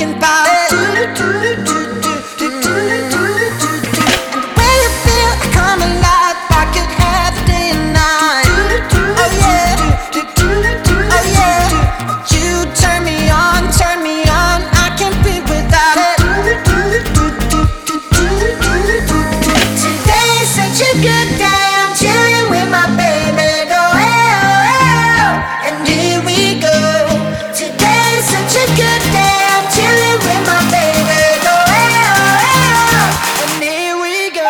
thinking about it. And the way you feel, I come alive. I could have a day and night. Oh yeah, oh yeah. You turn me on, turn me on. I can't be without it. Today's such a good day. I'm chilling with my baby. Go hell, and here we go. Today's such a good day. I'm chilling with my baby. Go hell, and here we go.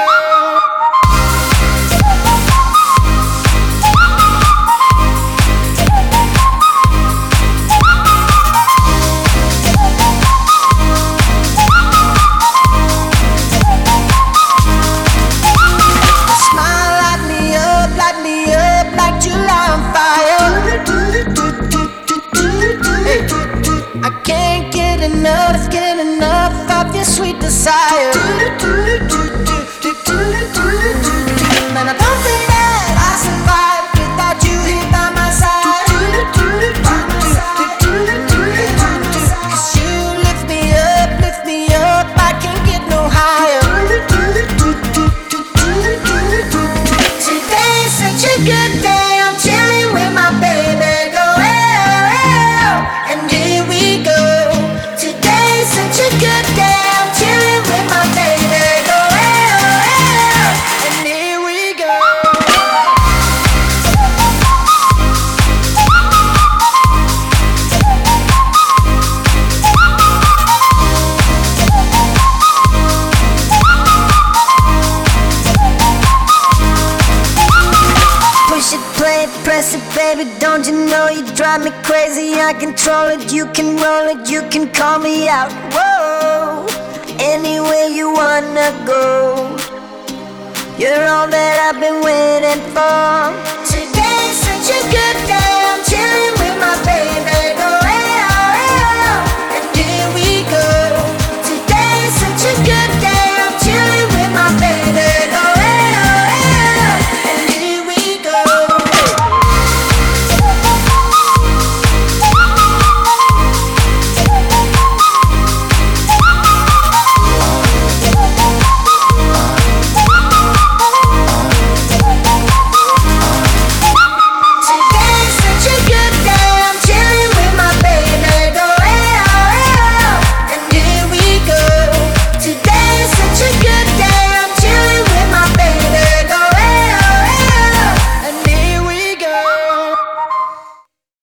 Smile, light me up like July on fire. Hey, I can't get enough of your sweet desire. Man, I don't think that I survive without you here by my side. 'Cause you lift me up, I can't get no higher. Today's such a good day, I'm chilling with my baby. Go hell, and here we go. Today's such a good day, I'm chilling with my baby. Go hell, and here we go. Push it, play it, press it, baby. Don't you know you drive me crazy? I control it, you can roll it, you can call me out. Whoa, anywhere you wanna go. You're all that I've been waiting for.